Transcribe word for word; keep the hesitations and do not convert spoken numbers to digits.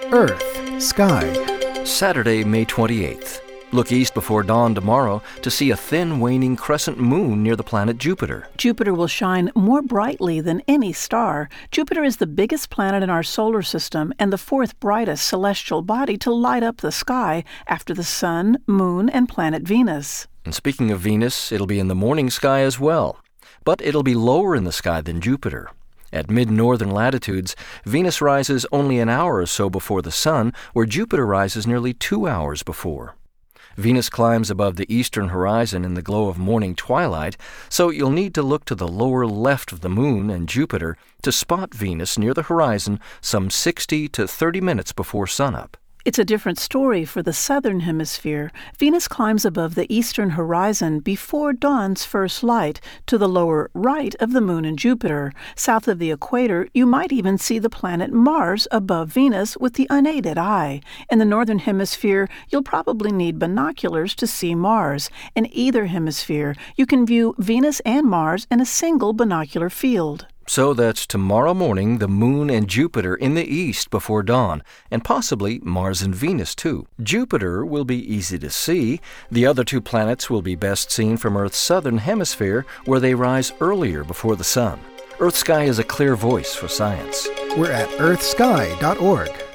Earth, Sky. Saturday, May twenty-eighth. Look east before dawn tomorrow to see a thin, waning crescent moon near the planet Jupiter. Jupiter will shine more brightly than any star. Jupiter is the biggest planet in our solar system and the fourth brightest celestial body to light up the sky after the Sun, Moon, and planet Venus. And speaking of Venus, it'll be in the morning sky as well. But it'll be lower in the sky than Jupiter. At mid-northern latitudes, Venus rises only an hour or so before the Sun, where Jupiter rises nearly two hours before. Venus climbs above the eastern horizon in the glow of morning twilight, so you'll need to look to the lower left of the Moon and Jupiter to spot Venus near the horizon some sixty to thirty minutes before sunup. It's a different story for the southern hemisphere. Venus climbs above the eastern horizon before dawn's first light to the lower right of the Moon and Jupiter. South of the equator, you might even see the planet Mars above Venus with the unaided eye. In the northern hemisphere, you'll probably need binoculars to see Mars. In either hemisphere, you can view Venus and Mars in a single binocular field. So that's tomorrow morning the Moon and Jupiter in the east before dawn, and possibly Mars and Venus too. Jupiter will be easy to see. The other two planets will be best seen from Earth's southern hemisphere, where they rise earlier before the Sun. Earth Sky is a clear voice for science. We're at earth sky dot org.